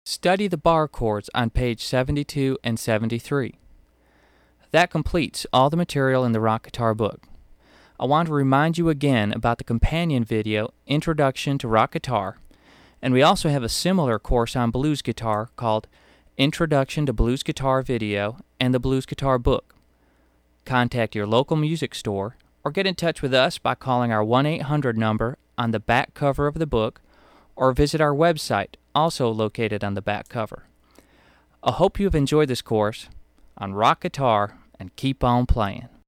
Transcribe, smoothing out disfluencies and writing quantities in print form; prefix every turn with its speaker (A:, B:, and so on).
A: Study the bar chords on page 72 and 73. That completes all the material in the rock guitar book. I want to remind you again about the companion video, Introduction to Rock Guitar, and we also have a similar course on blues guitar called Introduction to Blues Guitar Video and the Blues Guitar Book. Contact your local music store or get in touch with us by calling our 1-800 number on the back cover of the book or visit our website, also located on the back cover. I hope you have enjoyed this course on rock guitar and keep on playing.